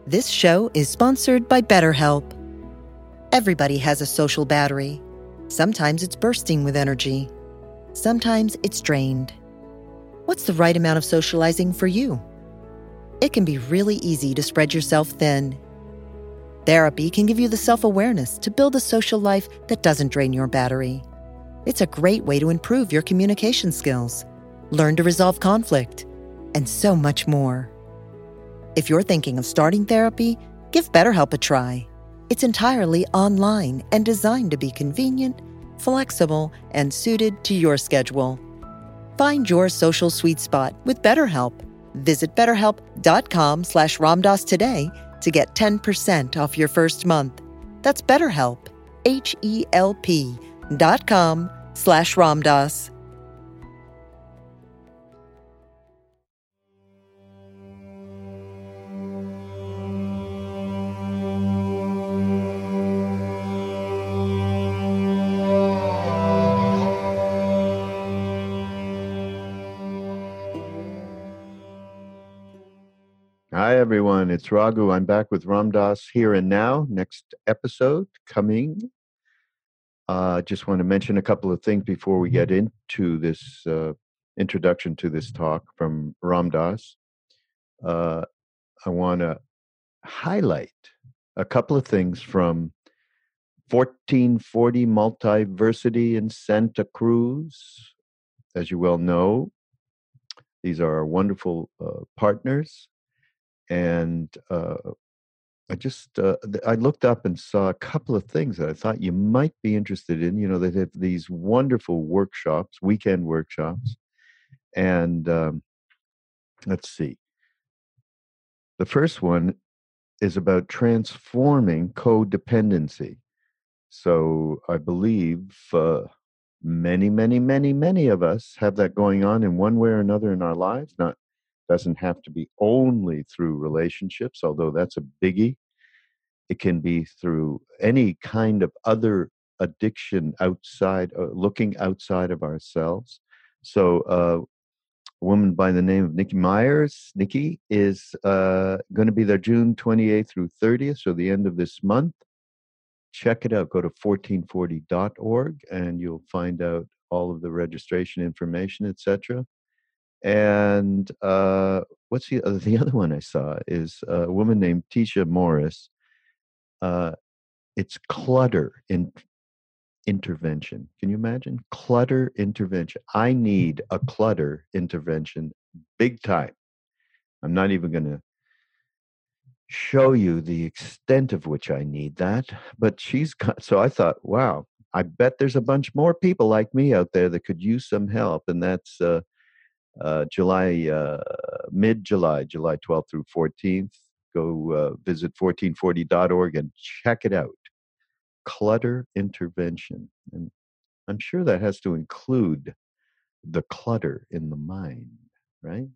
This show is sponsored by BetterHelp. Everybody has a social battery. Sometimes it's bursting with energy. Sometimes it's drained. What's the right amount of socializing for you? It can be really easy to spread yourself thin. Therapy can give you the self-awareness to build a social life that doesn't drain your battery. It's a great way to improve your communication skills, learn to resolve conflict, and so much more. If you're thinking of starting therapy, give BetterHelp a try. It's entirely online and designed to be convenient, flexible, and suited to your schedule. Find your social sweet spot with BetterHelp. Visit BetterHelp.com/Ramdas today to get 10% off your first month. That's BetterHelp, HELP.com/Ramdas. Hi, everyone. It's Raghu. I'm back with Ramdas Here and Now. Next episode coming. Just want to mention a couple of things before we get into this introduction to this talk from Ramdas. I want to highlight a couple of things from 1440 Multiversity in Santa Cruz. As you well know, these are our wonderful partners. And I looked up and saw a couple of things that I thought you might be interested in. You know, they have these wonderful workshops, weekend workshops. And let's see. The first one is about transforming codependency. So I believe many of us have that going on in one way or another in our lives. Doesn't have to be only through relationships, although that's a biggie. It can be through any kind of other addiction outside, looking outside of ourselves. So a woman by the name of Nikki Myers, Nikki, is going to be there June 28th through 30th, so the end of this month. Check it out. Go to 1440.org and you'll find out all of the registration information, etc. And what's the other one I saw is a woman named Tisha Morris. It's clutter intervention. Can you imagine? Clutter intervention. I need a clutter intervention big time. I'm not even going to show you the extent of which I need that, but so I thought, wow, I bet there's a bunch more people like me out there that could use some help. And that's mid-July, July 12th through 14th. Go visit 1440.org and check it out. Clutter intervention. And I'm sure that has to include the clutter in the mind, right?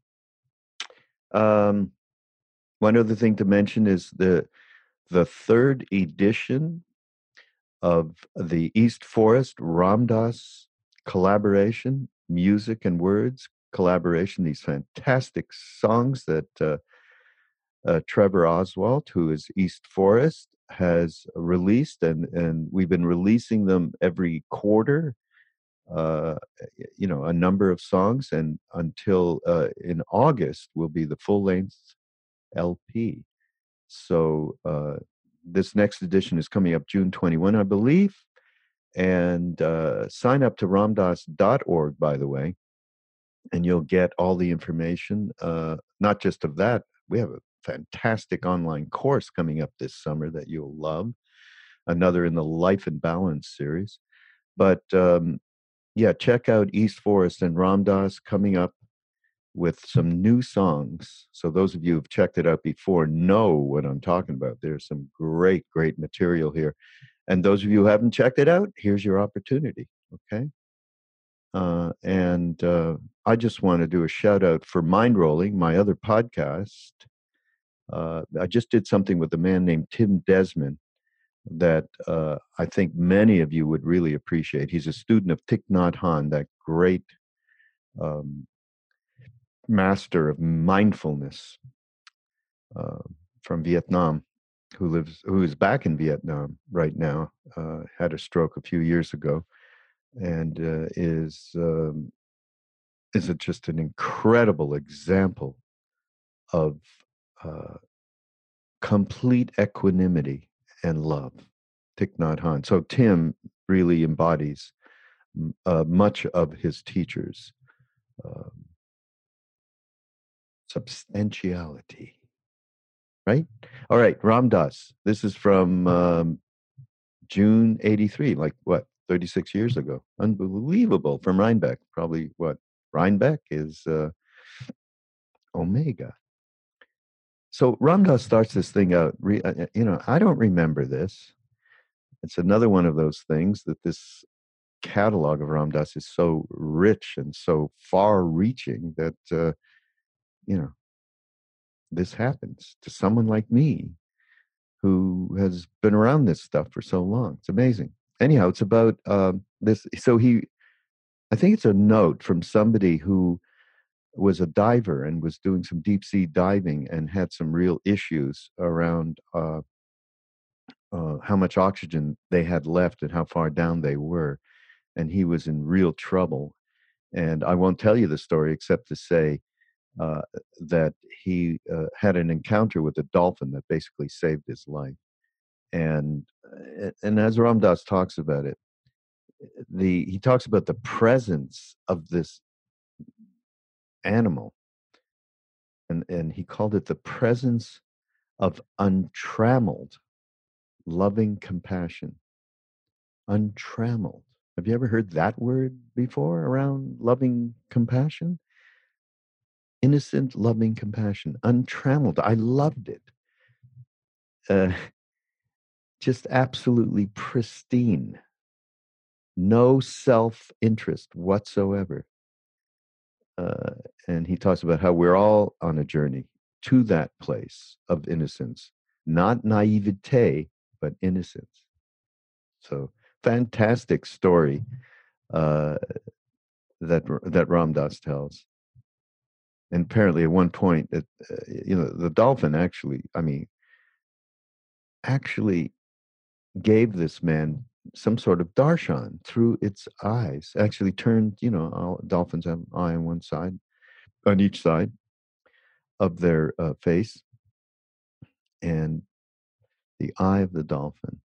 One other thing to mention is the third edition of the East Forest Ramdas collaboration, music and words collaboration, these fantastic songs that Trevor Oswald, who is East Forest, has released, and we've been releasing them every quarter, a number of songs, and until in August will be the full-length LP. So this next edition is coming up June 21, I believe, and sign up to ramdas.org, by the way, and you'll get all the information, not just of that. We have a fantastic online course coming up this summer that you'll love, another in the Life and Balance series. But check out East Forest and Ramdas coming up with some new songs. So those of you who've checked it out before know what I'm talking about. There's some great material here. And those of you who haven't checked it out, here's your opportunity, okay? And I just want to do a shout out for Mind Rolling, my other podcast. I just did something with a man named Tim Desmond that I think many of you would really appreciate. He's a student of Thich Nhat Hanh, that great master of mindfulness. from Vietnam, who is back in Vietnam right now, had a stroke a few years ago, and is just an incredible example of uh, complete equanimity and love. Thich Nhat Hanh. So Tim really embodies much of his teachers' um, substantiality. Right? All right, Ram Dass. This is from June 83, like what, 36 years ago. Unbelievable. From Rhinebeck. Probably what? Rhinebeck is Omega. So Ram Dass starts this thing out. I don't remember this. It's another one of those things that this catalog of Ram Dass is so rich and so far-reaching that this happens to someone like me who has been around this stuff for so long. It's amazing. Anyhow, it's about this. So I think it's a note from somebody who was a diver and was doing some deep sea diving and had some real issues around how much oxygen they had left and how far down they were. And he was in real trouble. And I won't tell you the story except to say uh, that he had an encounter with a dolphin that basically saved his life. And as Ram Dass talks about it, he talks about the presence of this animal, and he called it the presence of untrammeled, loving compassion. Untrammeled. Have you ever heard that word before around loving compassion? Innocent, loving compassion. Untrammeled. I loved it. Just absolutely pristine. No self-interest whatsoever. And he talks about how we're all on a journey to that place of innocence, not naivete, but innocence. So fantastic story that Ram Dass tells. And apparently, at one point, the dolphin actually gave this man some sort of darshan through its eyes. Actually, turned, all dolphins have an eye on one side, on each side of their face, and the eye of the dolphin.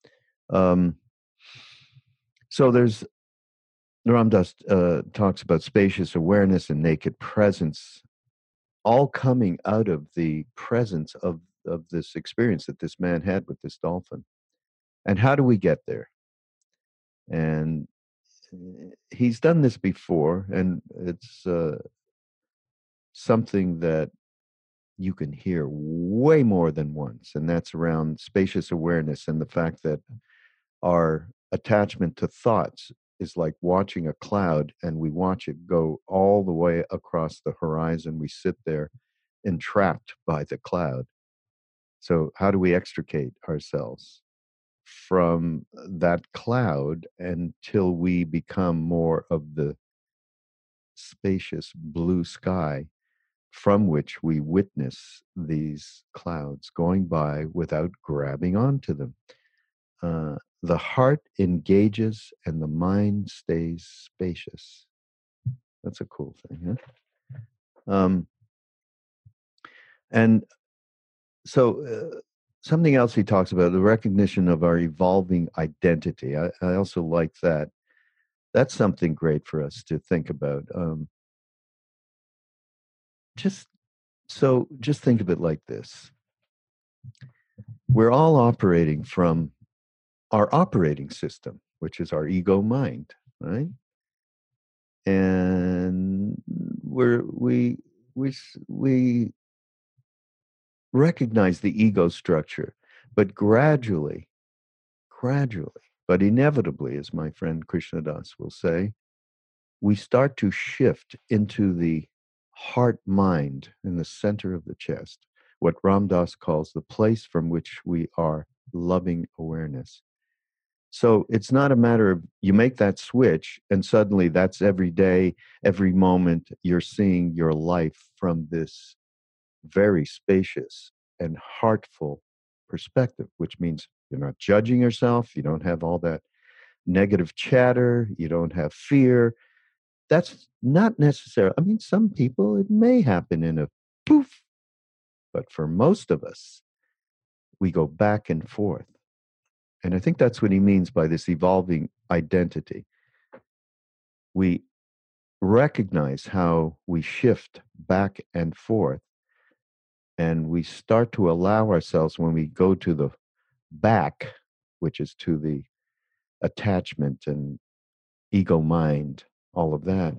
So there's Ram Dass talks about spacious awareness and naked presence, all coming out of the presence of this experience that this man had with this dolphin. And how do we get there? And he's done this before, and it's something that you can hear way more than once, and that's around spacious awareness and the fact that our attachment to thoughts is like watching a cloud, and we watch it go all the way across the horizon. We sit there entrapped by the cloud. So how do we extricate ourselves from that cloud until we become more of the spacious blue sky from which we witness these clouds going by without grabbing onto them? The heart engages and the mind stays spacious. That's a cool thing, huh? And so something else he talks about, the recognition of our evolving identity. I also like that. That's something great for us to think about. Just think of it like this. We're all operating from our operating system, which is our ego mind, right? And we recognize the ego structure, but gradually, but inevitably, as my friend Krishna Das will say, we start to shift into the heart mind in the center of the chest, what Ram Dass calls the place from which we are loving awareness. So it's not a matter of you make that switch and suddenly that's every day, every moment you're seeing your life from this very spacious and heartful perspective, which means you're not judging yourself. You don't have all that negative chatter. You don't have fear. That's not necessary. I mean, some people, it may happen in a poof, but for most of us, we go back and forth. And I think that's what he means by this evolving identity. We recognize how we shift back and forth, and we start to allow ourselves, when we go to the back, which is to the attachment and ego mind, all of that,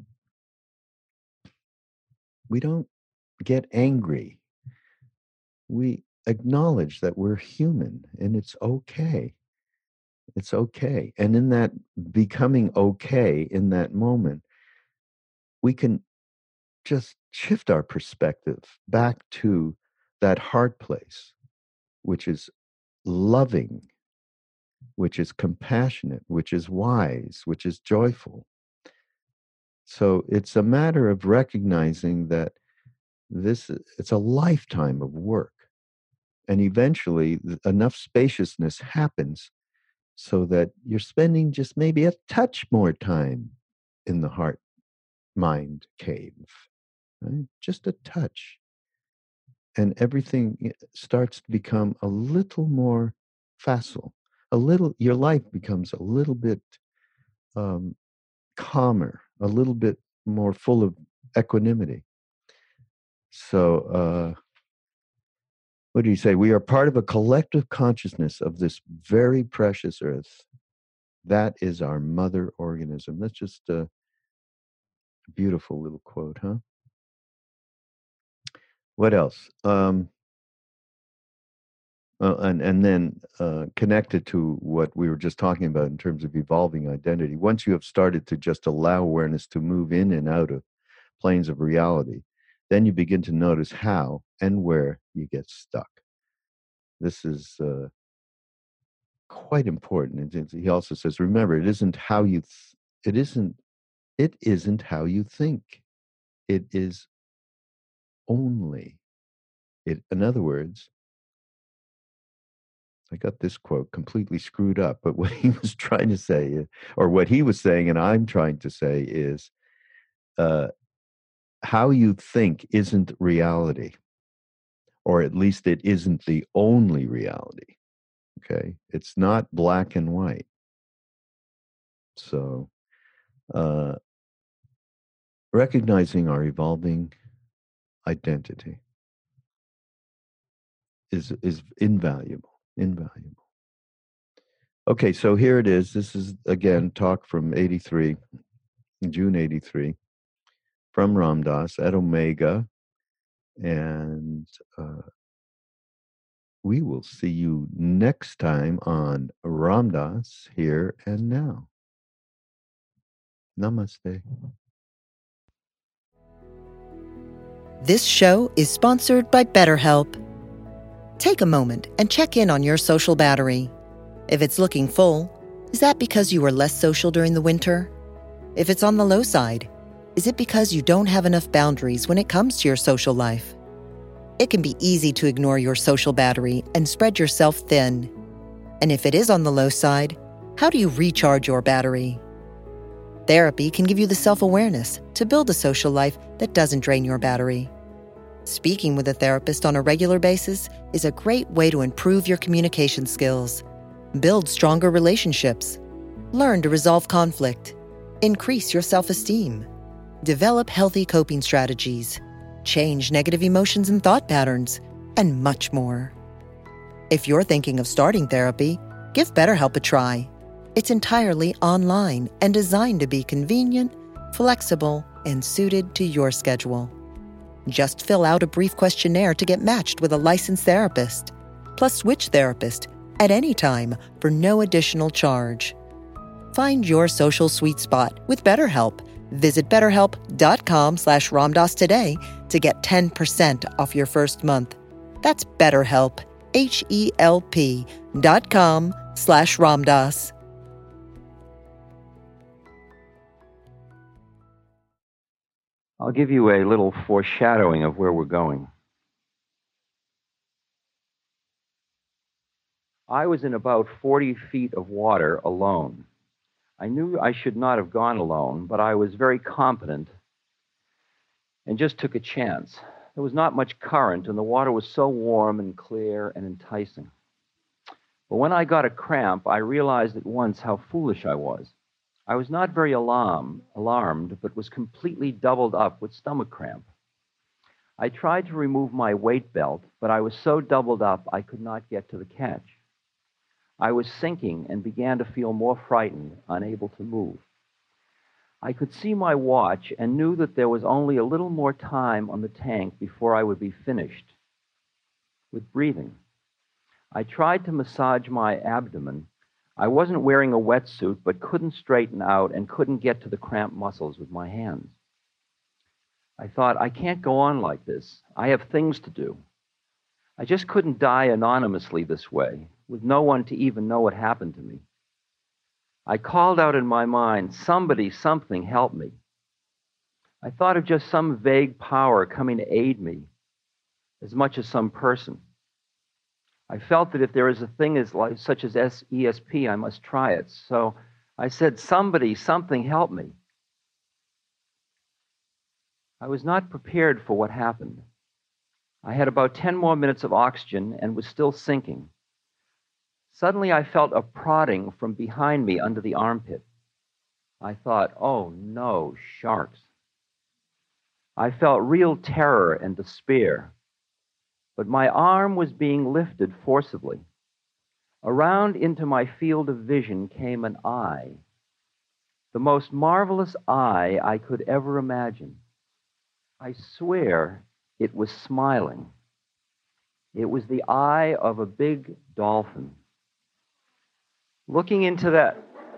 we don't get angry. We acknowledge that we're human and it's okay. It's okay. And in that becoming okay in that moment, we can just shift our perspective back to that heart place, which is loving, which is compassionate, which is wise, which is joyful. So it's a matter of recognizing that it's a lifetime of work. And eventually enough spaciousness happens so that you're spending just maybe a touch more time in the heart mind cave, right? Just a touch. And everything starts to become a little more facile. Your life becomes a little bit um, calmer, a little bit more full of equanimity. So, what do you say? We are part of a collective consciousness of this very precious earth. That is our mother organism. That's just a beautiful little quote, huh? What else? And then connected to what we were just talking about in terms of evolving identity, once you have started to just allow awareness to move in and out of planes of reality, then you begin to notice how and where you get stuck. This is quite important. He also says, remember, it isn't how you it isn't how you think. It is only it. In other words, I got this quote completely screwed up, but what he was trying to say, or what he was saying, and I'm trying to say, is how you think isn't reality, or at least it isn't the only reality. Okay, it's not black and white. So, recognizing our evolving identity is invaluable. Invaluable. Okay, so here it is. This is again talk from '83, June '83, from Ram Dass at Omega, and we will see you next time on Ram Dass Here and Now. Namaste. This show is sponsored by BetterHelp. Take a moment and check in on your social battery. If it's looking full, is that because you were less social during the winter? If it's on the low side, is it because you don't have enough boundaries when it comes to your social life? It can be easy to ignore your social battery and spread yourself thin. And if it is on the low side, how do you recharge your battery? Therapy can give you the self-awareness to build a social life that doesn't drain your battery. Speaking with a therapist on a regular basis is a great way to improve your communication skills, build stronger relationships, learn to resolve conflict, increase your self-esteem, develop healthy coping strategies, change negative emotions and thought patterns, and much more. If you're thinking of starting therapy, give BetterHelp a try. It's entirely online and designed to be convenient, flexible, and suited to your schedule. Just fill out a brief questionnaire to get matched with a licensed therapist, plus switch therapist at any time for no additional charge. Find your social sweet spot with BetterHelp. Visit BetterHelp.com/RamDass today to get 10% off your first month. That's BetterHelp, HELP.com/RamDass. I'll give you a little foreshadowing of where we're going. I was in about 40 feet of water alone. I knew I should not have gone alone, but I was very confident and just took a chance. There was not much current, and the water was so warm and clear and enticing. But when I got a cramp, I realized at once how foolish I was. I was not very alarmed, but was completely doubled up with stomach cramp. I tried to remove my weight belt, but I was so doubled up I could not get to the catch. I was sinking and began to feel more frightened, unable to move. I could see my watch and knew that there was only a little more time on the tank before I would be finished with breathing. I tried to massage my abdomen. I wasn't wearing a wetsuit, but couldn't straighten out and couldn't get to the cramped muscles with my hands. I thought, I can't go on like this. I have things to do. I just couldn't die anonymously this way, with no one to even know what happened to me. I called out in my mind, somebody, something, help me. I thought of just some vague power coming to aid me as much as some person. I felt that if there is a thing such as ESP, I must try it. So I said, somebody, something, help me. I was not prepared for what happened. I had about 10 more minutes of oxygen and was still sinking. Suddenly, I felt a prodding from behind me under the armpit. I thought, oh no, sharks. I felt real terror and despair. But my arm was being lifted forcibly. Around into my field of vision came an eye, the most marvelous eye I could ever imagine. I swear it was smiling. It was the eye of a big dolphin. Looking into that...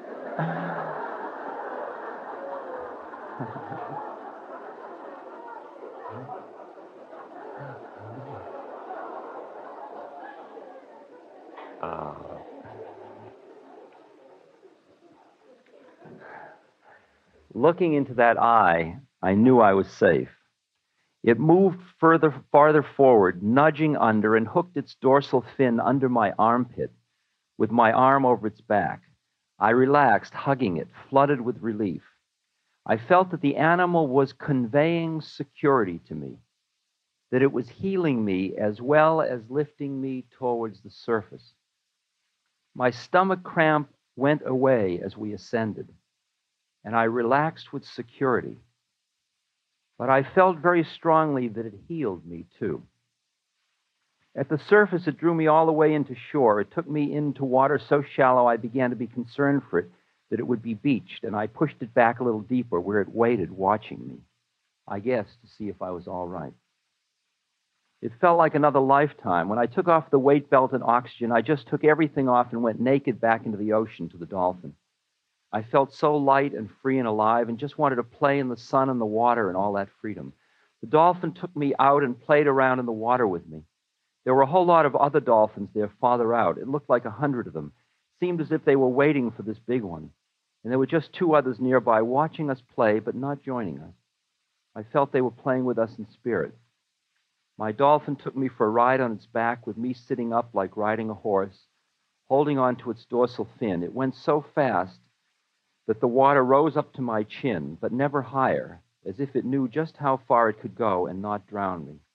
Looking into that eye, I knew I was safe. It moved farther forward, nudging under, and hooked its dorsal fin under my armpit with my arm over its back. I relaxed, hugging it, flooded with relief. I felt that the animal was conveying security to me, that it was healing me as well as lifting me towards the surface. My stomach cramp went away as we ascended, and I relaxed with security. But I felt very strongly that it healed me, too. At the surface, it drew me all the way into shore. It took me into water so shallow I began to be concerned for it, that it would be beached, and I pushed it back a little deeper where it waited, watching me, I guess, to see if I was all right. It felt like another lifetime. When I took off the weight belt and oxygen, I just took everything off and went naked back into the ocean to the dolphin. I felt so light and free and alive and just wanted to play in the sun and the water and all that freedom. The dolphin took me out and played around in the water with me. There were a whole lot of other dolphins there farther out. It looked like 100 of them. It seemed as if they were waiting for this big one. And there were just 2 others nearby watching us play, but not joining us. I felt they were playing with us in spirit. My dolphin took me for a ride on its back with me sitting up like riding a horse, holding on to its dorsal fin. It went so fast that the water rose up to my chin, but never higher, as if it knew just how far it could go and not drown me.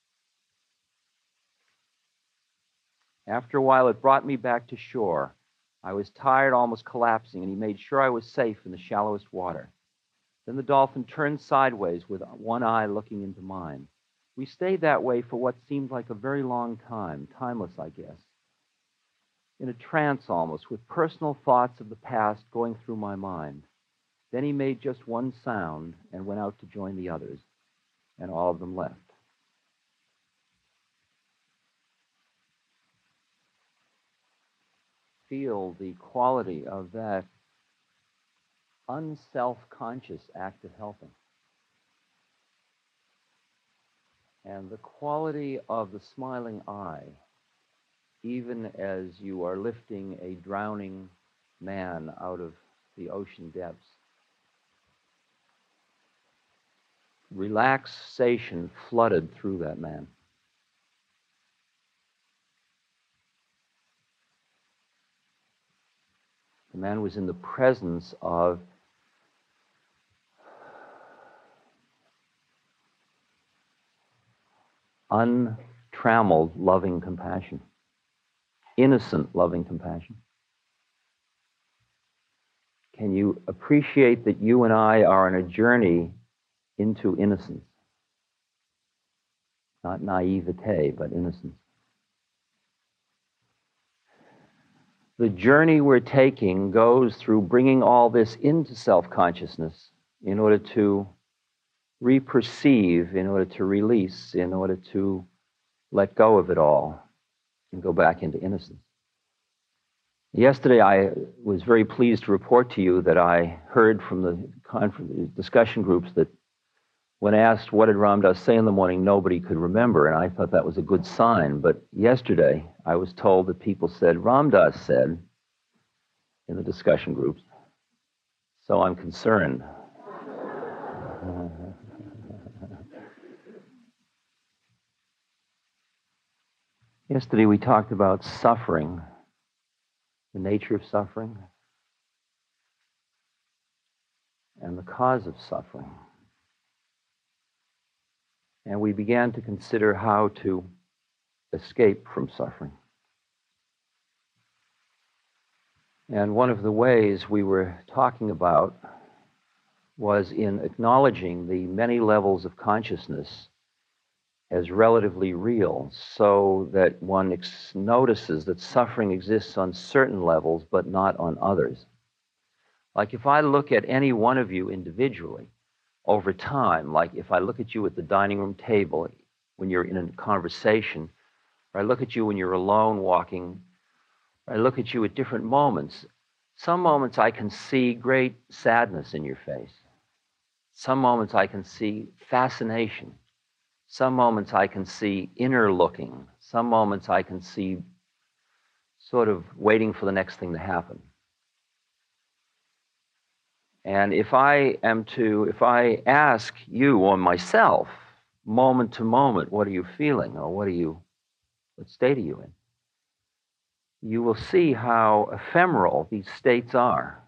After a while, it brought me back to shore. I was tired, almost collapsing, and he made sure I was safe in the shallowest water. Then the dolphin turned sideways with one eye looking into mine. We stayed that way for what seemed like a very long time, timeless, I guess, in a trance almost, with personal thoughts of the past going through my mind. Then he made just one sound and went out to join the others, and all of them left. Feel the quality of that unself-conscious act of helping. And the quality of the smiling eye, even as you are lifting a drowning man out of the ocean depths. Relaxation flooded through that man. man was in the presence of untrammeled loving compassion, innocent loving compassion. Can you appreciate that you and I are on a journey into innocence? Not naivete, but innocence. The journey we're taking goes through bringing all this into self-consciousness in order to reperceive, in order to release, in order to let go of it all and go back into innocence. Yesterday, I was very pleased to report to you that I heard from the discussion groups that when asked what did Ram Dass say in the morning, nobody could remember, and I thought that was a good sign. But yesterday, I was told that people said, Ram Dass said, in the discussion groups, so I'm concerned. Yesterday, we talked about suffering, the nature of suffering, and the cause of suffering. And we began to consider how to escape from suffering. And one of the ways we were talking about was in acknowledging the many levels of consciousness as relatively real, so that one notices that suffering exists on certain levels but not on others. Like if I look at any one of you individually over time, like if I look at you at the dining room table when you're in a conversation, or I look at you when you're alone walking, or I look at you at different moments, some moments I can see great sadness in your face. Some moments I can see fascination. Some moments I can see inner looking. Some moments I can see sort of waiting for the next thing to happen. And if I ask you or myself, moment to moment, what are you feeling, or what state are you in? You will see how ephemeral these states are.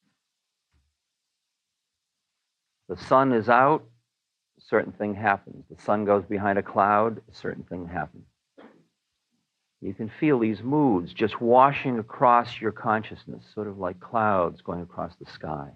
The sun is out, a certain thing happens. The sun goes behind a cloud, a certain thing happens. You can feel these moods just washing across your consciousness, sort of like clouds going across the sky.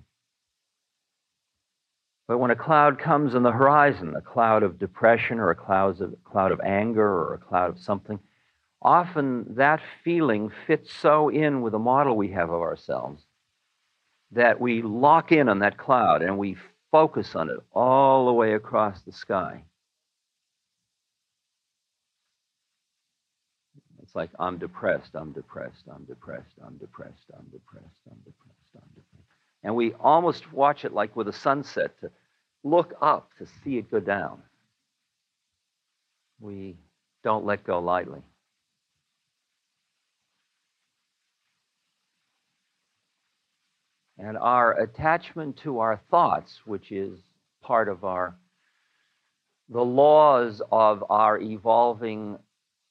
But when a cloud comes on the horizon, a cloud of depression or a cloud of anger or a cloud of something, often that feeling fits so in with the model we have of ourselves that we lock in on that cloud and we focus on it all the way across the sky. It's like, I'm depressed, I'm depressed, I'm depressed, I'm depressed, I'm depressed, I'm depressed, I'm depressed. And we almost watch it like with a sunset, to look up to see it go down. We don't let go lightly. And our attachment to our thoughts, which is part of the laws of our evolving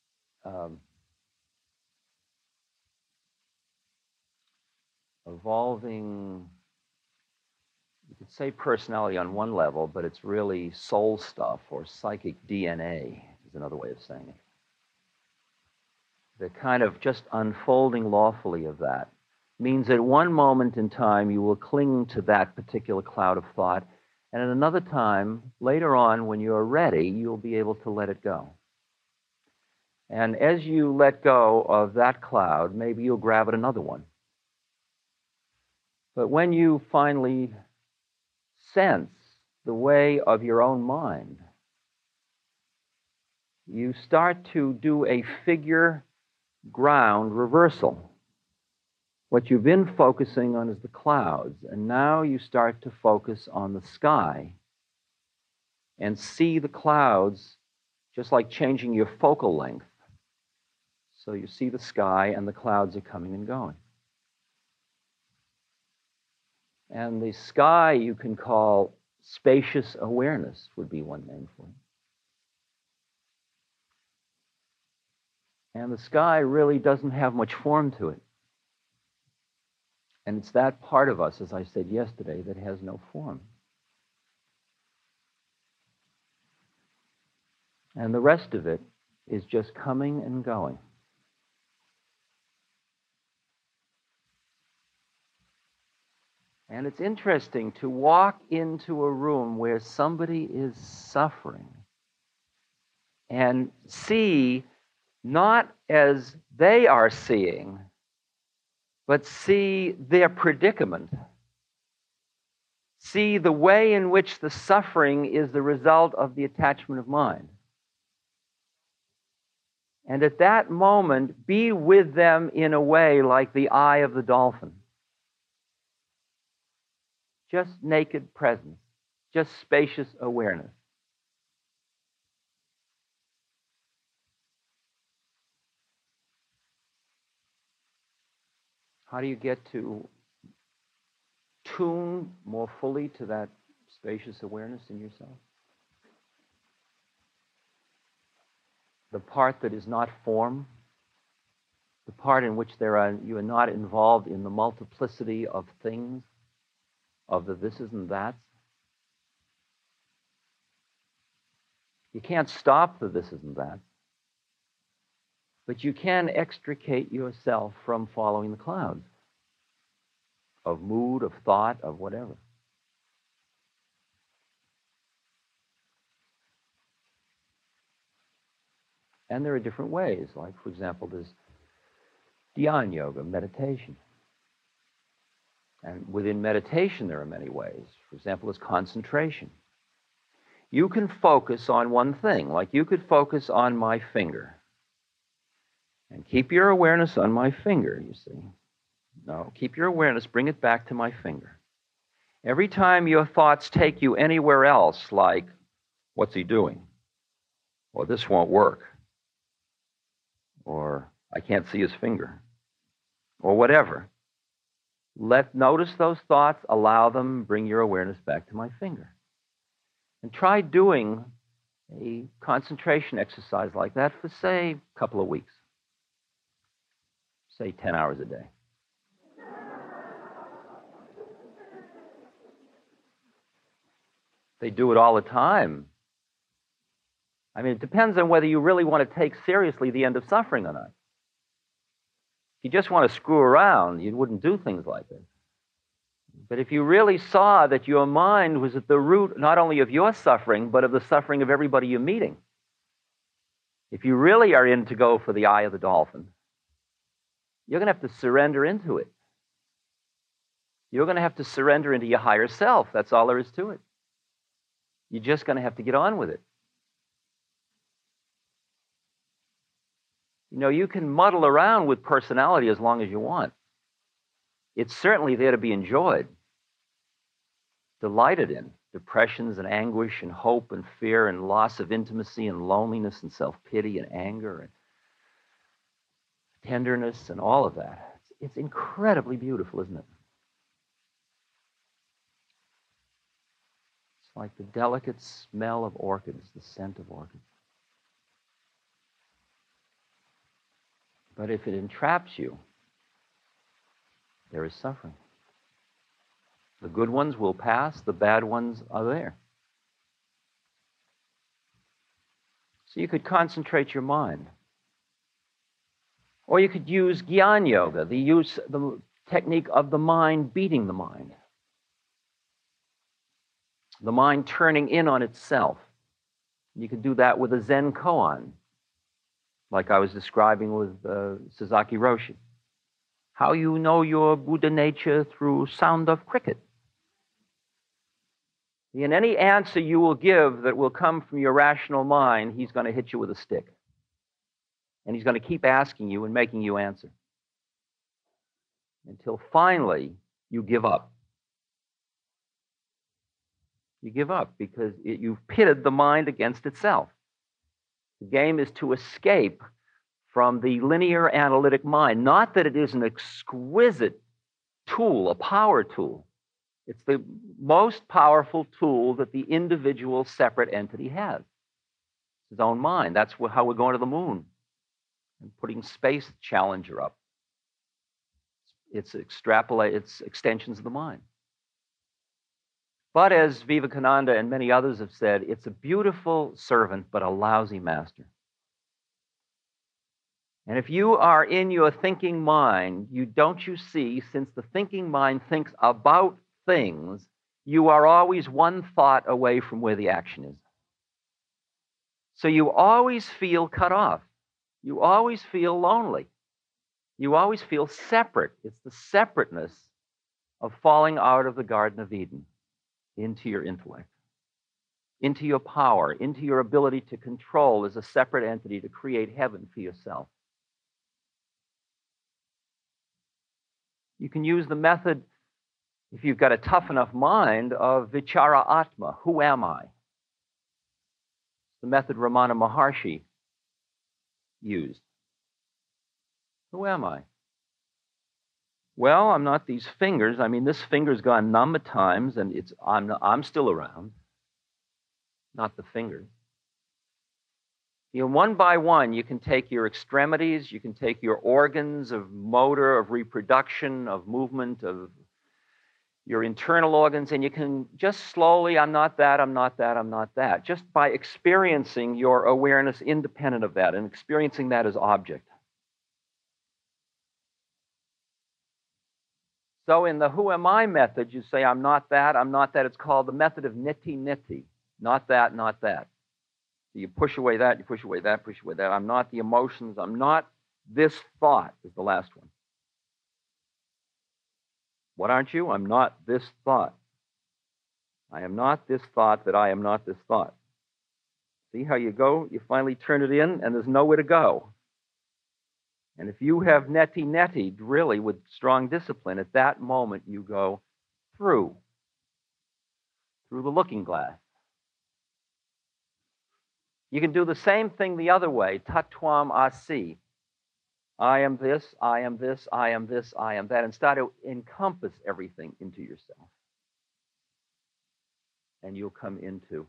you could say personality on one level, but it's really soul stuff, or psychic DNA is another way of saying it. The kind of just unfolding lawfully of that means at one moment in time you will cling to that particular cloud of thought, and at another time, later on, when you're ready, you'll be able to let it go. And as you let go of that cloud, maybe you'll grab at another one. But when you finally sense the way of your own mind, you start to do a figure ground reversal. What you've been focusing on is the clouds, and now you start to focus on the sky and see the clouds just like changing your focal length. So you see the sky and the clouds are coming and going. And the sky you can call spacious awareness, would be one name for it. And the sky really doesn't have much form to it. And it's that part of us, as I said yesterday, that has no form. And the rest of it is just coming and going. And it's interesting to walk into a room where somebody is suffering and see not as they are seeing, but see their predicament. See the way in which the suffering is the result of the attachment of mind. And at that moment, be with them in a way like the eye of the dolphin. Just naked presence, just spacious awareness. How do you get to tune more fully to that spacious awareness in yourself? The part that is not form, the part in which you are not involved in the multiplicity of things, of the thises and that's. You can't stop the thises and that's, but you can extricate yourself from following the clouds of mood, of thought, of whatever. And there are different ways. Like, for example, there's Dhyan Yoga, meditation. And within meditation, there are many ways. For example, there's concentration. You can focus on one thing. Like, you could focus on my finger. And keep your awareness on my finger, you see. No, keep your awareness, bring it back to my finger. Every time your thoughts take you anywhere else, like, what's he doing? Or this won't work. Or I can't see his finger. Or whatever. Notice those thoughts, allow them, bring your awareness back to my finger. And try doing a concentration exercise like that for, say, a couple of weeks. Say 10 hours a day. They do it all the time. I mean, it depends on whether you really want to take seriously the end of suffering or not. If you just want to screw around, you wouldn't do things like this. But if you really saw that your mind was at the root not only of your suffering, but of the suffering of everybody you're meeting, if you really are in to go for the eye of the dolphin, you're going to have to surrender into it. You're going to have to surrender into your higher self. That's all there is to it. You're just going to have to get on with it. You know, you can muddle around with personality as long as you want. It's certainly there to be enjoyed, delighted in. Depressions and anguish and hope and fear and loss of intimacy and loneliness and self-pity and anger and tenderness and all of that. It's incredibly beautiful, isn't it? It's like the delicate smell of orchids, the scent of orchids. But if it entraps you, there is suffering. The good ones will pass, the bad ones are there. So you could concentrate your mind. Or you could use Dhyan Yoga, the technique of the mind beating the mind. The mind turning in on itself. You could do that with a Zen koan, like I was describing with Sasaki Roshi. How you know your Buddha nature through sound of cricket. In any answer you will give that will come from your rational mind, he's going to hit you with a stick. And he's going to keep asking you and making you answer. Until finally you give up. You give up because you've pitted the mind against itself. The game is to escape from the linear analytic mind. Not that it is an exquisite tool, a power tool. It's the most powerful tool that the individual separate entity has. It's his own mind. That's how we're going to the moon and putting Space Challenger up. It's extensions of the mind. But as Vivekananda and many others have said, it's a beautiful servant, but a lousy master. And if you are in your thinking mind, don't you see, since the thinking mind thinks about things, you are always one thought away from where the action is. So you always feel cut off. You always feel lonely. You always feel separate. It's the separateness of falling out of the Garden of Eden into your intellect, into your power, into your ability to control as a separate entity to create heaven for yourself. You can use the method, if you've got a tough enough mind, of Vichara Atma. Who am I? The method Ramana Maharshi used. Who am I? Well, I'm not these fingers. I mean, this finger's gone numb at times, and I'm still around, not the fingers. You know, one by one, you can take your extremities, you can take your organs of motor, of reproduction, of movement, of your internal organs, and you can just slowly, I'm not that, I'm not that, I'm not that, just by experiencing your awareness independent of that and experiencing that as object. So in the who am I method, you say, I'm not that, I'm not that. It's called the method of niti-niti. Not that, not that. So you push away that, you push away that, push away that. I'm not the emotions. I'm not this thought is the last one. What aren't you? I'm not this thought. I am not this thought that I am not this thought. See how you go? You finally turn it in, and there's nowhere to go. And if you have neti-neti, really, with strong discipline, at that moment you go through the looking glass. You can do the same thing the other way, tattvam asi. I am this, I am this, I am this, I am that, and start to encompass everything into yourself. And you'll come into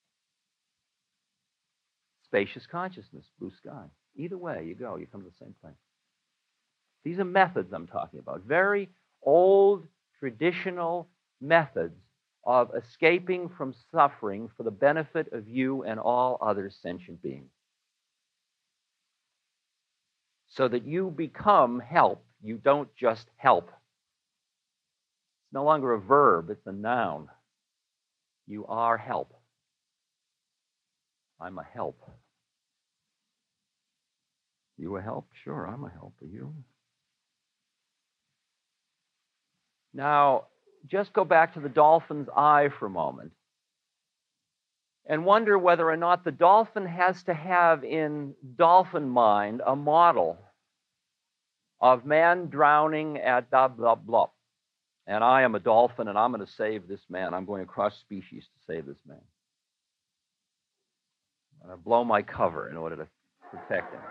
spacious consciousness, blue sky. Either way you go, you come to the same place. These are methods I'm talking about, very old, traditional methods of escaping from suffering for the benefit of you and all other sentient beings. So that you become help. You don't just help. It's no longer a verb, it's a noun. You are help. I'm a help. You a help? Sure, I'm a help. Are you? Now, just go back to the dolphin's eye for a moment and wonder whether or not the dolphin has to have in dolphin mind a model of man drowning at blah, blah, blah. And I am a dolphin, and I'm going to save this man. I'm going across species to save this man. I'm going to blow my cover in order to protect him.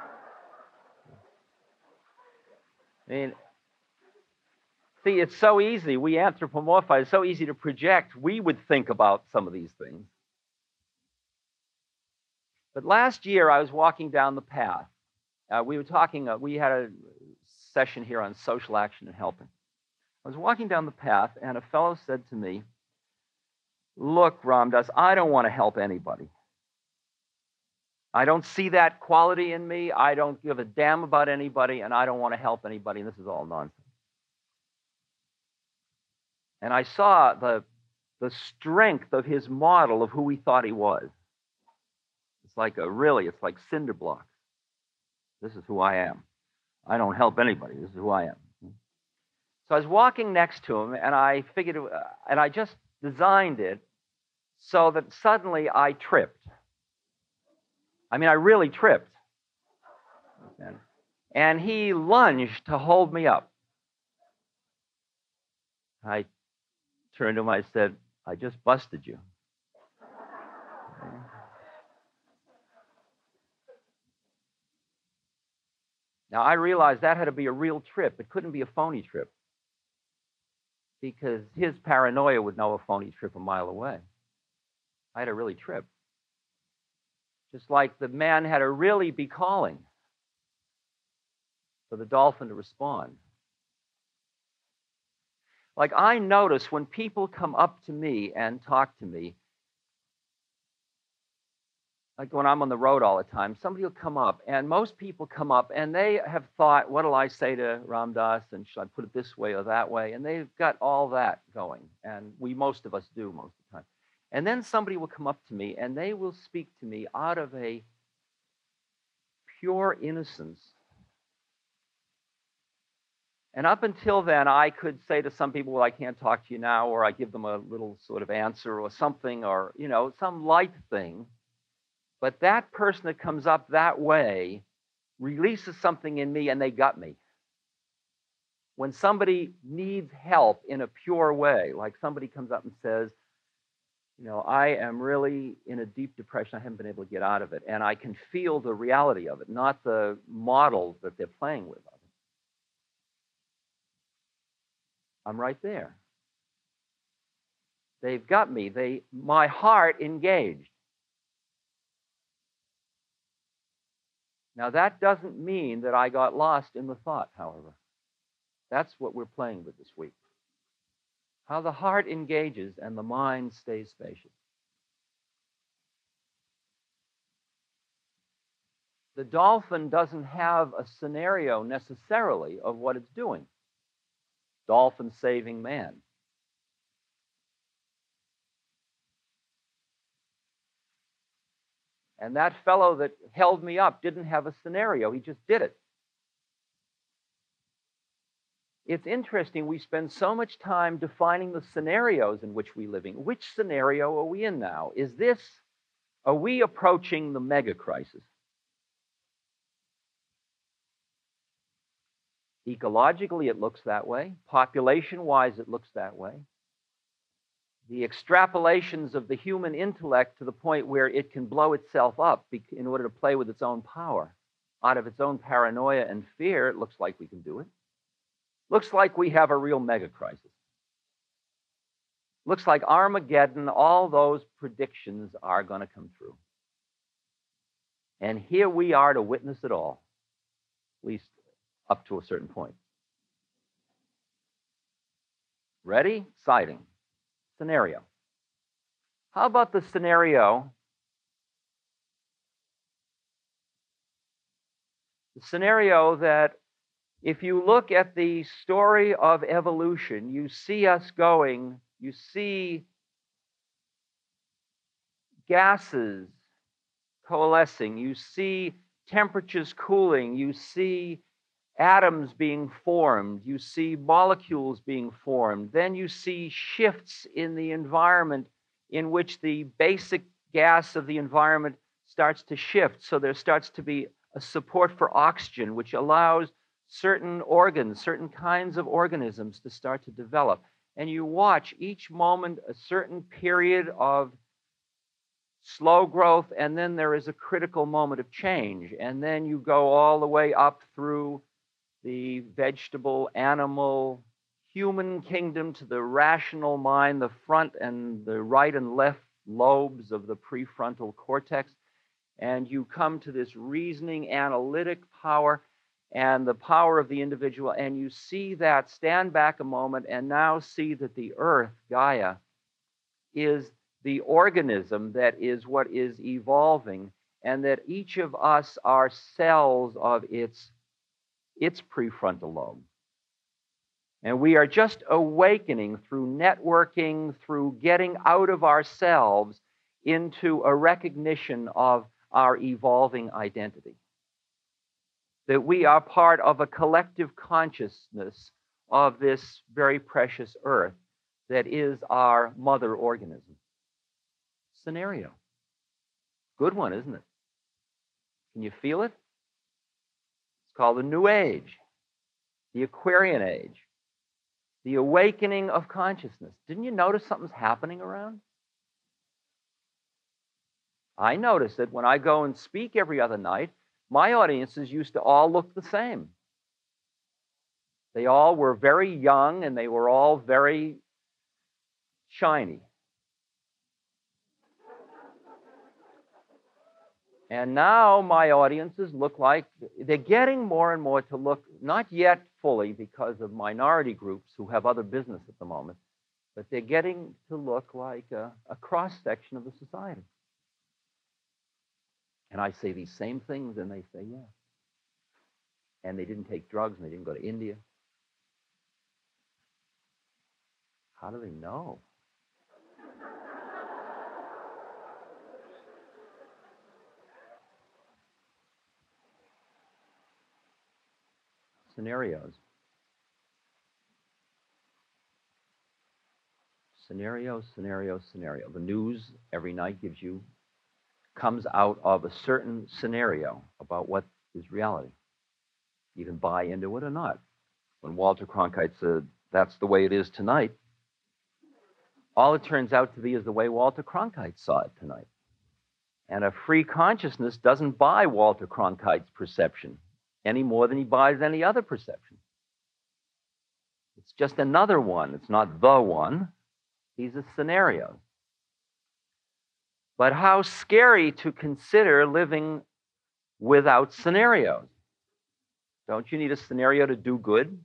I mean, see, it's so easy. We anthropomorphize. It's so easy to project. We would think about some of these things. But last year, I was walking down the path. We had a session here on social action and helping. I was walking down the path, and a fellow said to me, look, Ram Dass, I don't want to help anybody. I don't see that quality in me. I don't give a damn about anybody, and I don't want to help anybody, and this is all nonsense. And I saw the strength of his model of who he thought he was. It's like cinder blocks. This is who I am. I don't help anybody. This is who I am. So I was walking next to him, and I figured, and I just designed it so that suddenly I tripped. I mean, I really tripped. And he lunged to hold me up. I turned to him, I said, I just busted you. Now, I realized that had to be a real trip. It couldn't be a phony trip, because his paranoia would know a phony trip a mile away. I had to really trip. Just like the man had to really be calling for the dolphin to respond. Like I notice when people come up to me and talk to me, like when I'm on the road all the time, somebody will come up, and most people come up and they have thought, what'll I say to Ram Dass, and should I put it this way or that way? And they've got all that going, and most of us do most of the time. And then somebody will come up to me and they will speak to me out of a pure innocence. And up until then, I could say to some people, well, I can't talk to you now, or I give them a little sort of answer or something, or, some light thing. But that person that comes up that way releases something in me and they got me. When somebody needs help in a pure way, like somebody comes up and says, I am really in a deep depression. I haven't been able to get out of it. And I can feel the reality of it, not the model that they're playing with. I'm right there. They've got me. My heart engaged. Now, that doesn't mean that I got lost in the thought, however. That's what we're playing with this week. How the heart engages and the mind stays spacious. The dolphin doesn't have a scenario necessarily of what it's doing. Dolphin saving man. And that fellow that held me up didn't have a scenario. He just did it. It's interesting, we spend so much time defining the scenarios in which we're living. Which scenario are we in now? Are we approaching the mega crisis? Ecologically, it looks that way. Population-wise, it looks that way. The extrapolations of the human intellect to the point where it can blow itself up in order to play with its own power. Out of its own paranoia and fear, it looks like we can do it. Looks like we have a real mega crisis. Looks like Armageddon, all those predictions are going to come true. And here we are to witness it all, at least up to a certain point. Ready? Sighting. Scenario. How about the scenario? The scenario that if you look at the story of evolution, you see us going, you see gases coalescing, you see temperatures cooling, you see atoms being formed, you see molecules being formed, then you see shifts in the environment in which the basic gas of the environment starts to shift. So there starts to be a support for oxygen, which allows certain organs, certain kinds of organisms to start to develop. And you watch each moment a certain period of slow growth, and then there is a critical moment of change. And then you go all the way up through the vegetable, animal, human kingdom to the rational mind, the front and the right and left lobes of the prefrontal cortex. And you come to this reasoning, analytic power and the power of the individual. And you see that, stand back a moment, and now see that the earth, Gaia, is the organism that is what is evolving, and that each of us are cells of its prefrontal lobe. And we are just awakening through networking, through getting out of ourselves into a recognition of our evolving identity. That we are part of a collective consciousness of this very precious earth that is our mother organism. Scenario. Good one, isn't it? Can you feel it? It's called the New Age, the Aquarian Age, the awakening of consciousness. Didn't you notice something's happening around? I notice that when I go and speak every other night, my audiences used to all look the same. They all were very young and they were all very shiny. And now my audiences look like they're getting more and more to look, not yet fully because of minority groups who have other business at the moment, but they're getting to look like a cross-section of the society. And I say these same things, and they say, yeah. And they didn't take drugs, and they didn't go to India. How do they know? Scenarios. Scenario, scenario, scenario. The news every night comes out of a certain scenario about what is reality. You can buy into it or not. When Walter Cronkite said, that's the way it is tonight, all it turns out to be is the way Walter Cronkite saw it tonight. And a free consciousness doesn't buy Walter Cronkite's perception any more than he buys any other perception. It's just another one. It's not the one. These are scenarios. But how scary to consider living without scenarios. Don't you need a scenario to do good?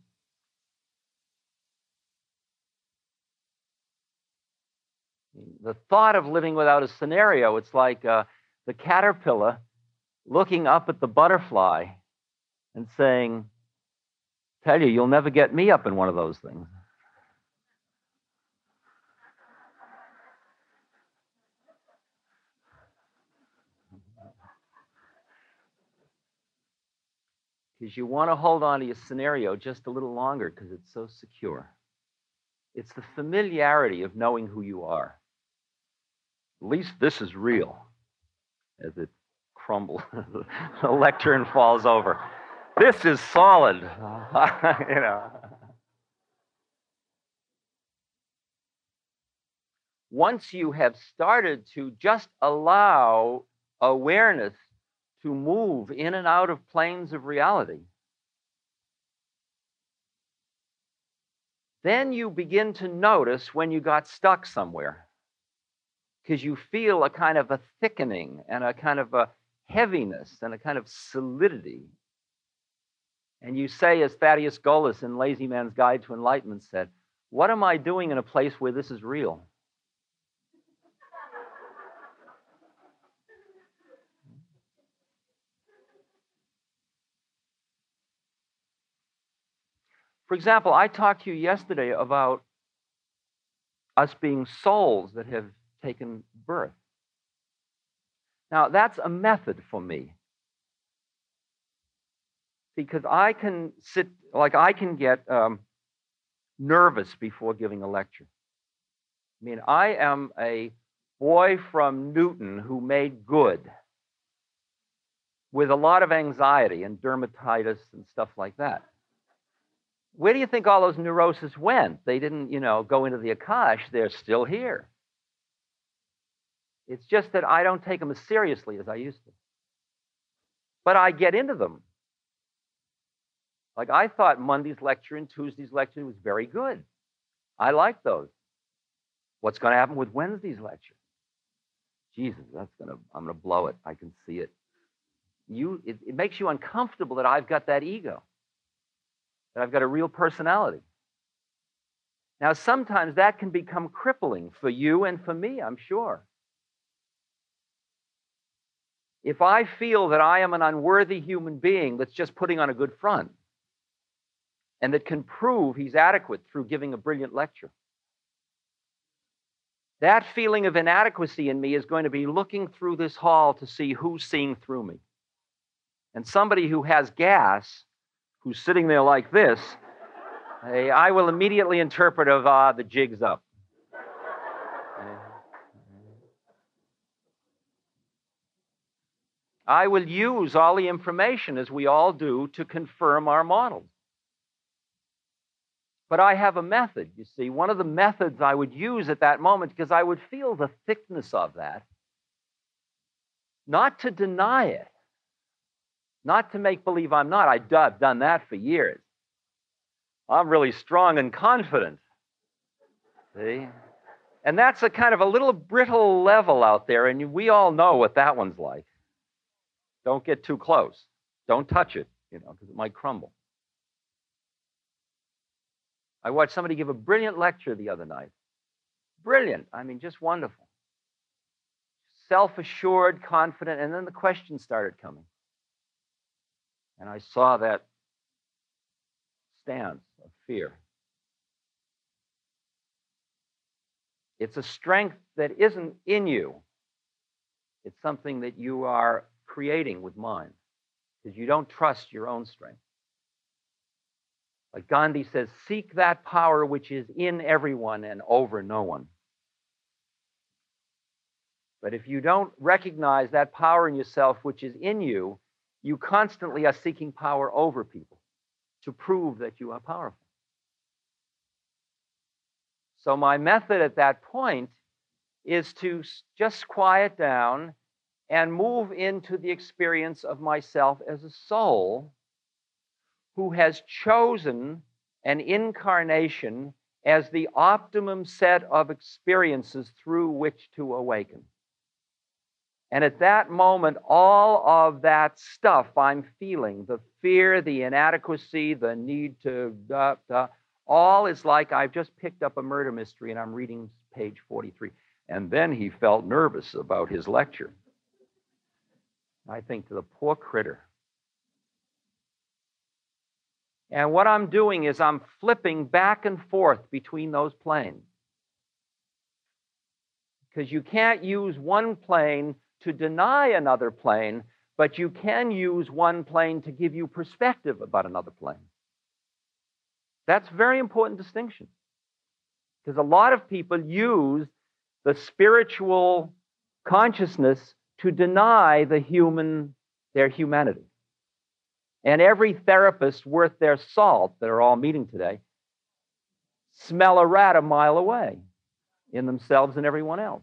The thought of living without a scenario, it's like the caterpillar looking up at the butterfly and saying, tell you, you'll never get me up in one of those things. Because you want to hold on to your scenario just a little longer because it's so secure. It's the familiarity of knowing who you are. At least this is real. As it crumbles, the lectern falls over. This is solid. You know. Once you have started to just allow awareness to move in and out of planes of reality, then you begin to notice when you got stuck somewhere, because you feel a kind of a thickening and a kind of a heaviness and a kind of solidity. And you say, as Thaddeus Golas in Lazy Man's Guide to Enlightenment said, what am I doing in a place where this is real? For example, I talked to you yesterday about us being souls that have taken birth. Now, that's a method for me. Because I can get nervous before giving a lecture. I mean, I am a boy from Newton who made good with a lot of anxiety and dermatitis and stuff like that. Where do you think all those neuroses went? They didn't, go into the Akash. They're still here. It's just that I don't take them as seriously as I used to. But I get into them. Like, I thought Monday's lecture and Tuesday's lecture was very good. I like those. What's going to happen with Wednesday's lecture? Jesus, I'm going to blow it. I can see it. It makes you uncomfortable that I've got that ego, that I've got a real personality. Now, sometimes that can become crippling for you and for me, I'm sure. If I feel that I am an unworthy human being that's just putting on a good front, and that can prove he's adequate through giving a brilliant lecture, that feeling of inadequacy in me is going to be looking through this hall to see who's seeing through me. And somebody who has gas, who's sitting there like this, I will immediately interpret the jig's up. I will use all the information, as we all do, to confirm our models. But I have a method, you see. One of the methods I would use at that moment, because I would feel the thickness of that, not to deny it, not to make believe I'm not. I've done that for years. I'm really strong and confident. See? And that's a kind of a little brittle level out there, and we all know what that one's like. Don't get too close. Don't touch it, because it might crumble. I watched somebody give a brilliant lecture the other night. Brilliant. I mean, just wonderful. Self-assured, confident, and then the questions started coming. And I saw that stance of fear. It's a strength that isn't in you. It's something that you are creating with mind, because you don't trust your own strength. Like Gandhi says, seek that power which is in everyone and over no one. But if you don't recognize that power in yourself which is in you, you constantly are seeking power over people to prove that you are powerful. So my method at that point is to just quiet down and move into the experience of myself as a soul who has chosen an incarnation as the optimum set of experiences through which to awaken. And at that moment, all of that stuff I'm feeling, the fear, the inadequacy, the need to, all is like I've just picked up a murder mystery and I'm reading page 43. And then he felt nervous about his lecture. I think to the poor critter. And what I'm doing is I'm flipping back and forth between those planes. Because you can't use one plane to deny another plane, but you can use one plane to give you perspective about another plane. That's a very important distinction. Because a lot of people use the spiritual consciousness to deny their humanity. And every therapist worth their salt that are all meeting today smell a rat a mile away in themselves and everyone else.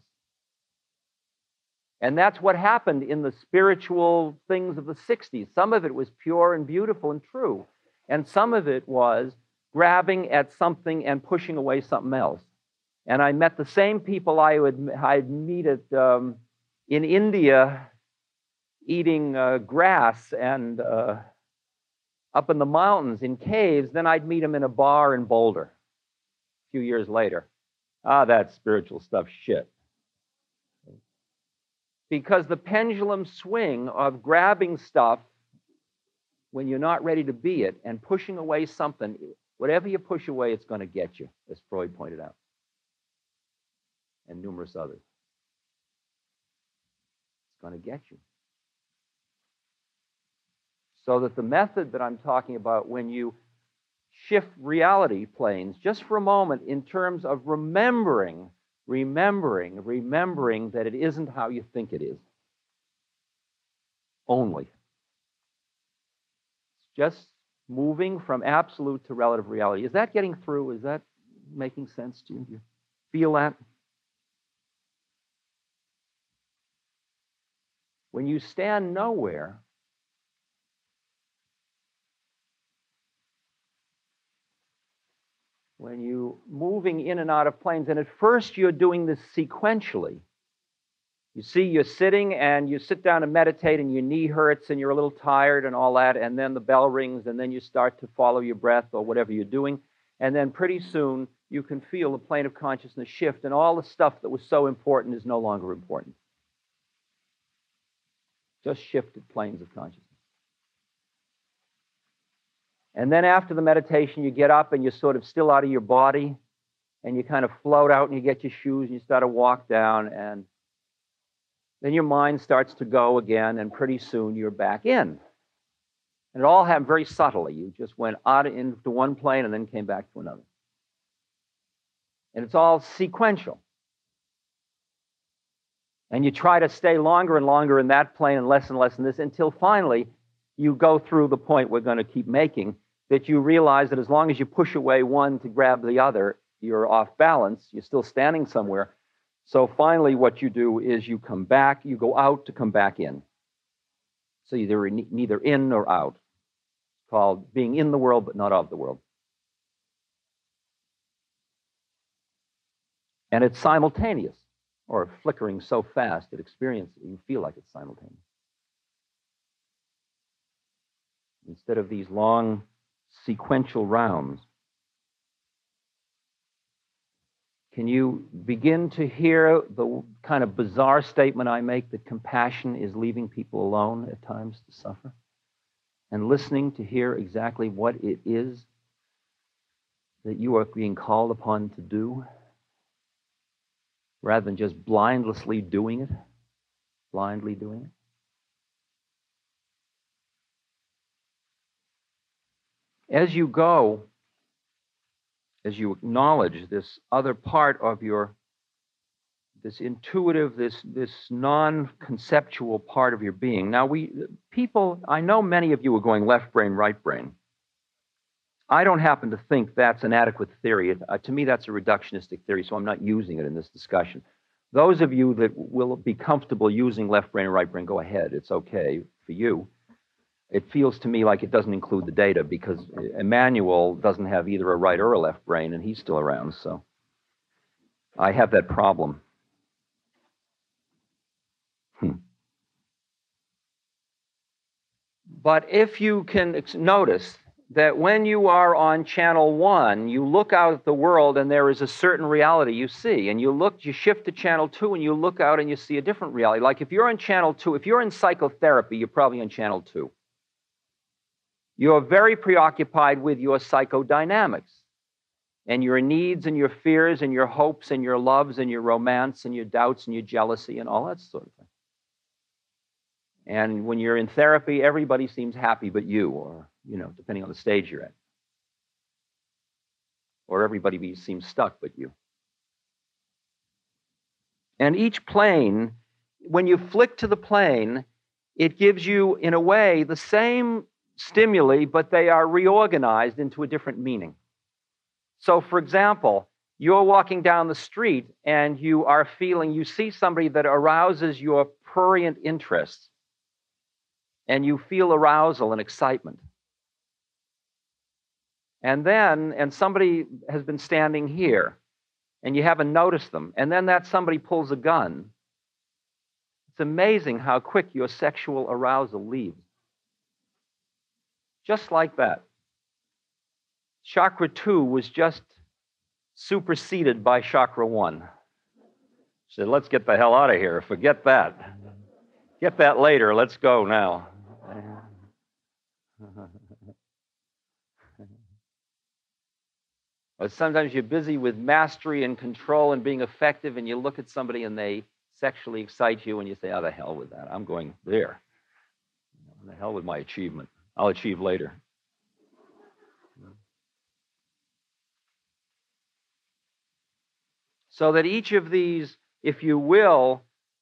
And that's what happened in the spiritual things of the 60s. Some of it was pure and beautiful and true. And some of it was grabbing at something and pushing away something else. And I met the same people I'd meet in India eating grass and up in the mountains in caves. Then I'd meet them in a bar in Boulder a few years later. That spiritual stuff shit. Because the pendulum swing of grabbing stuff when you're not ready to be it and pushing away something, whatever you push away, it's going to get you, as Freud pointed out, and numerous others. It's going to get you. So that the method that I'm talking about, when you shift reality planes just for a moment in terms of remembering that it isn't how you think it is. Only. It's just moving from absolute to relative reality. Is that getting through? Is that making sense to you? Do you feel that? When you stand nowhere, when you're moving in and out of planes, and at first you're doing this sequentially. You see, you're sitting and you sit down and meditate and your knee hurts and you're a little tired and all that, and then the bell rings and then you start to follow your breath or whatever you're doing, and then pretty soon you can feel the plane of consciousness shift and all the stuff that was so important is no longer important. Just shifted planes of consciousness. And then after the meditation, you get up and you're sort of still out of your body and you kind of float out and you get your shoes and you start to walk down, and then your mind starts to go again, and pretty soon you're back in. And it all happened very subtly. You just went out into one plane and then came back to another. And it's all sequential. And you try to stay longer and longer in that plane and less in this until finally you go through the point we're going to keep making, that you realize that as long as you push away one to grab the other, you're off balance, you're still standing somewhere. So finally what you do is you come back, you go out to come back in. So you're neither in nor out. It's called being in the world but not of the world. And it's simultaneous, or flickering so fast that you feel like it's simultaneous. Instead of these long sequential rounds. Can you begin to hear the kind of bizarre statement I make that compassion is leaving people alone at times to suffer? And listening to hear exactly what it is that you are being called upon to do, rather than just blindly doing it. As you go, as you acknowledge this other part of this intuitive, this non-conceptual part of your being. Now, I know many of you are going left brain, right brain. I don't happen to think that's an adequate theory. To me, that's a reductionistic theory, so I'm not using it in this discussion. Those of you that will be comfortable using left brain or right brain, go ahead. It's okay for you. It feels to me like it doesn't include the data because Emmanuel doesn't have either a right or a left brain, and he's still around, so I have that problem. But if you can notice that when you are on channel 1, you look out at the world and there is a certain reality you see, and you shift to channel 2 and you look out and you see a different reality. Like if you're on channel 2, if you're in psychotherapy, you're probably on channel 2. You're very preoccupied with your psychodynamics and your needs and your fears and your hopes and your loves and your romance and your doubts and your jealousy and all that sort of thing. And when you're in therapy, everybody seems happy but you, or, depending on the stage you're at. Or everybody seems stuck but you. And each plane, when you flick to the plane, it gives you, in a way, the same stimuli, but they are reorganized into a different meaning. So, for example, you're walking down the street and you see somebody that arouses your prurient interest. And you feel arousal and excitement. And somebody has been standing here, and you haven't noticed them, and then that somebody pulls a gun. It's amazing how quick your sexual arousal leaves. Just like that. Chakra 2 was just superseded by Chakra 1. She said, let's get the hell out of here. Forget that. Get that later. Let's go now. Or sometimes you're busy with mastery and control and being effective, and you look at somebody and they sexually excite you, and you say, oh, the hell with that. I'm going there. The hell with my achievement. I'll achieve later. So that each of these, if you will,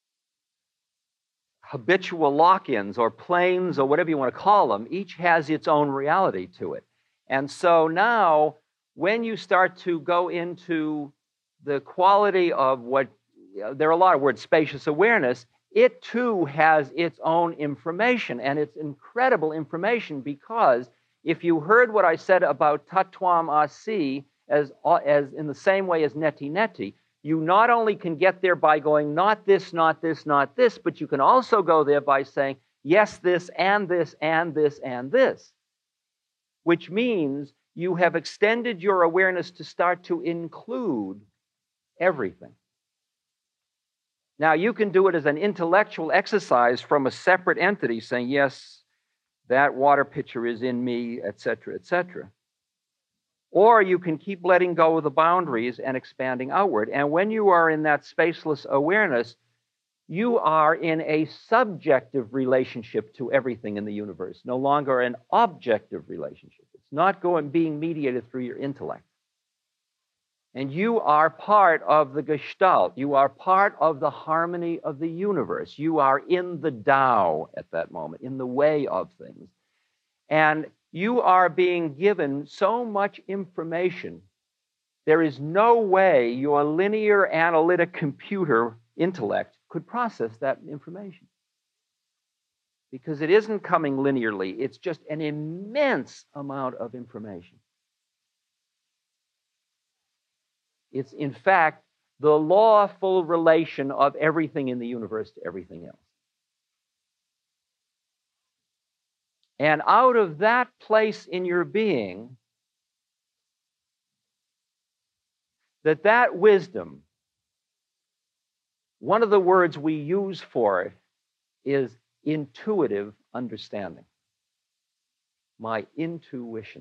habitual lock-ins or planes or whatever you want to call them, each has its own reality to it. And so now, when you start to go into the quality of there are a lot of words, spacious awareness, it too has its own information, and it's incredible information, because if you heard what I said about Tattvam Asi as in the same way as Neti Neti, you not only can get there by going not this, not this, not this, but you can also go there by saying yes, this, and this, and this, and this, which means you have extended your awareness to start to include everything. Now, you can do it as an intellectual exercise from a separate entity, saying, yes, that water pitcher is in me, etc., etc. Or you can keep letting go of the boundaries and expanding outward. And when you are in that spaceless awareness, you are in a subjective relationship to everything in the universe, no longer an objective relationship. It's not being mediated through your intellect. And you are part of the Gestalt. You are part of the harmony of the universe. You are in the Tao at that moment, in the way of things. And you are being given so much information. There is no way your linear analytic computer intellect could process that information, because it isn't coming linearly. It's just an immense amount of information. It's, in fact, the lawful relation of everything in the universe to everything else. And out of that place in your being, that wisdom, one of the words we use for it is intuitive understanding. My intuition.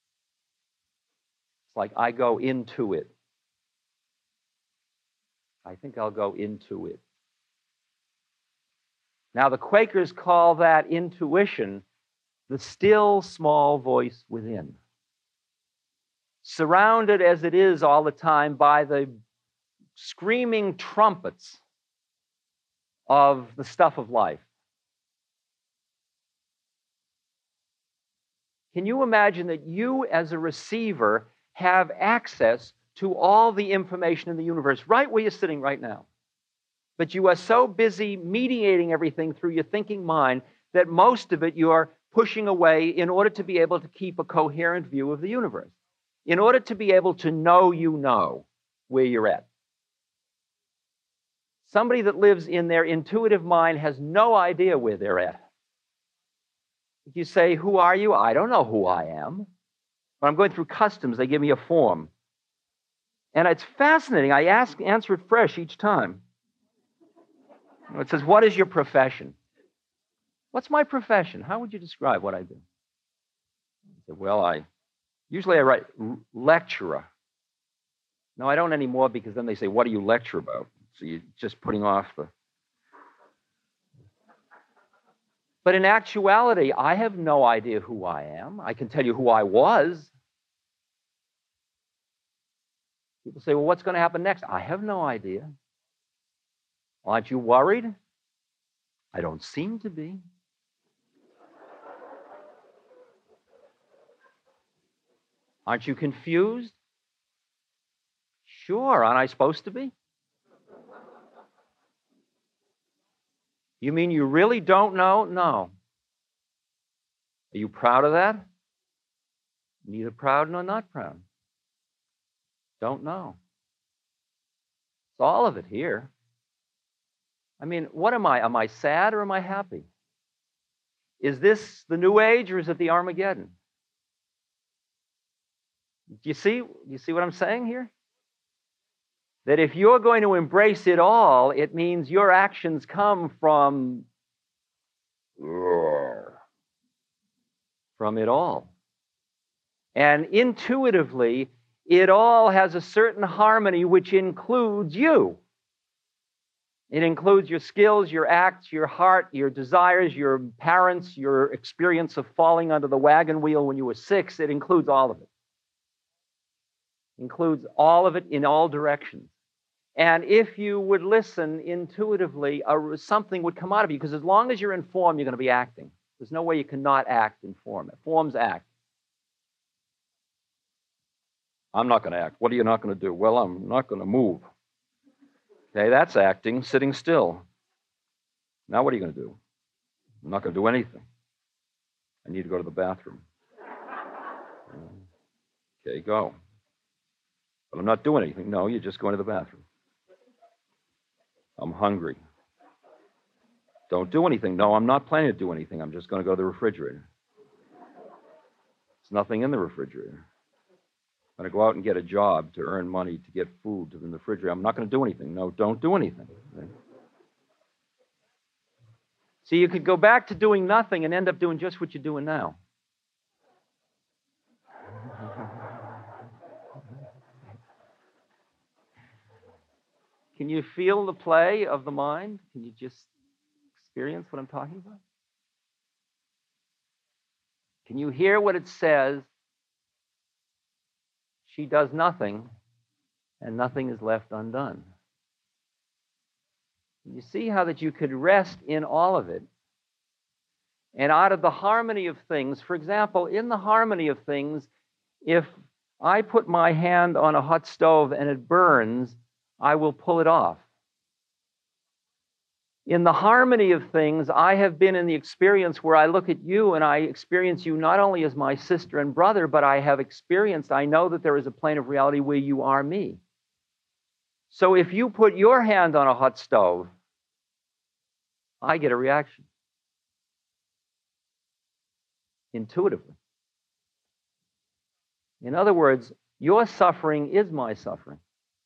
It's like I go into it. I think I'll go into it. Now, the Quakers call that intuition the still small voice within. Surrounded as it is all the time by the screaming trumpets of the stuff of life. Can you imagine that you, as a receiver, have access to all the information in the universe right where you're sitting right now? But you are so busy mediating everything through your thinking mind that most of it you are pushing away in order to be able to keep a coherent view of the universe, in order to be able to know you know where you're at. Somebody that lives in their intuitive mind has no idea where they're at. If you say, who are you? I don't know who I am. When I'm going through customs, they give me a form. And it's fascinating. I answer it fresh each time. It says, what is your profession? What's my profession? How would you describe what I do? I said, well, usually I write lecturer. No, I don't anymore, because then they say, what do you lecture about? So you're just putting off the... But in actuality, I have no idea who I am. I can tell you who I was. People say, well, what's going to happen next? I have no idea. Aren't you worried? I don't seem to be. Aren't you confused? Sure, aren't I supposed to be? You mean you really don't know? No. Are you proud of that? Neither proud nor not proud. Don't know. It's all of it here. I mean, what am I? Am I sad or am I happy? Is this the New Age or is it the Armageddon? Do you see what I'm saying here? That if you're going to embrace it all, it means your actions come from it all. And intuitively, it all has a certain harmony which includes you. It includes your skills, your acts, your heart, your desires, your parents, your experience of falling under the wagon wheel when you were 6. It includes all of it. Includes all of it in all directions. And if you would listen intuitively, something would come out of you, because as long as you're in form, you're going to be acting. There's no way you cannot act in form. Forms act. I'm not going to act. What are you not going to do? Well, I'm not going to move. Okay, that's acting, sitting still. Now what are you going to do? I'm not going to do anything. I need to go to the bathroom. Okay, go. But I'm not doing anything. No, you're just going to the bathroom. I'm hungry. Don't do anything. No, I'm not planning to do anything. I'm just going to go to the refrigerator. There's nothing in the refrigerator. I'm going to go out and get a job to earn money to get food in the refrigerator. I'm not going to do anything. No, don't do anything. See, you could go back to doing nothing and end up doing just what you're doing now. Can you feel the play of the mind? Can you just experience what I'm talking about? Can you hear what it says? She does nothing, and nothing is left undone. You see how that you could rest in all of it. And out of the harmony of things, for example, in the harmony of things, if I put my hand on a hot stove and it burns, I will pull it off. In the harmony of things, I have been in the experience where I look at you and I experience you not only as my sister and brother, but I know that there is a plane of reality where you are me. So if you put your hand on a hot stove, I get a reaction. Intuitively. In other words, your suffering is my suffering.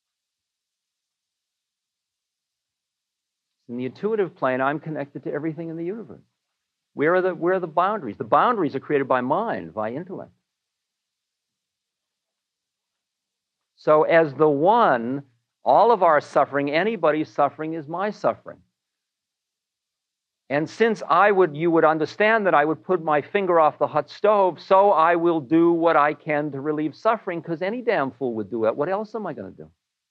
In the intuitive plane, I'm connected to everything in the universe. Where are the boundaries? The boundaries are created by mind, by intellect. So as the one, all of our suffering, anybody's suffering is my suffering. And since you would understand that I would put my finger off the hot stove, so I will do what I can to relieve suffering, because any damn fool would do it. What else am I going to do?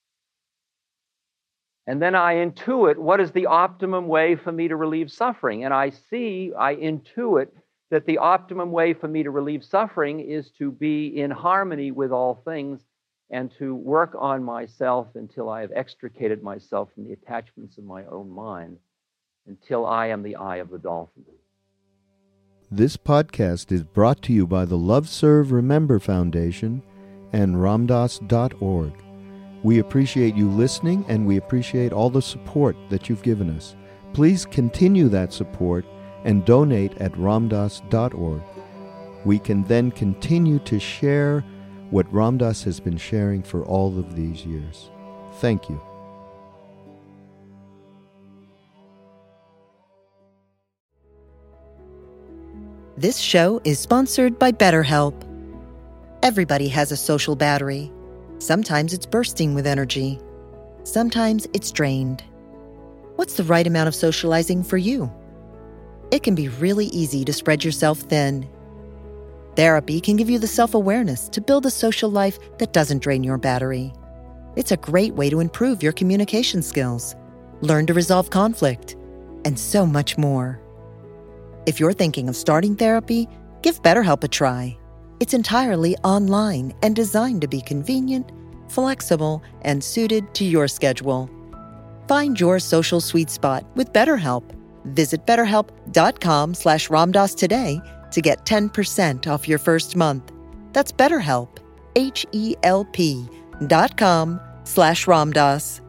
And then I intuit what is the optimum way for me to relieve suffering. And I intuit that the optimum way for me to relieve suffering is to be in harmony with all things and to work on myself until I have extricated myself from the attachments of my own mind, until I am the eye of the dolphin. This podcast is brought to you by the Love Serve Remember Foundation and Ramdas.org. We appreciate you listening, and we appreciate all the support that you've given us. Please continue that support and donate at Ramdas.org. We can then continue to share what Ram Dass has been sharing for all of these years. Thank you. This show is sponsored by BetterHelp. Everybody has a social battery. Sometimes it's bursting with energy. Sometimes it's drained. What's the right amount of socializing for you? It can be really easy to spread yourself thin. Therapy can give you the self-awareness to build a social life that doesn't drain your battery. It's a great way to improve your communication skills, learn to resolve conflict, and so much more. If you're thinking of starting therapy, give BetterHelp a try. It's entirely online and designed to be convenient, flexible, and suited to your schedule. Find your social sweet spot with BetterHelp. Visit BetterHelp.com/Ramdas today to get 10% off your first month. That's BetterHelp, HELP.com/Ramdas.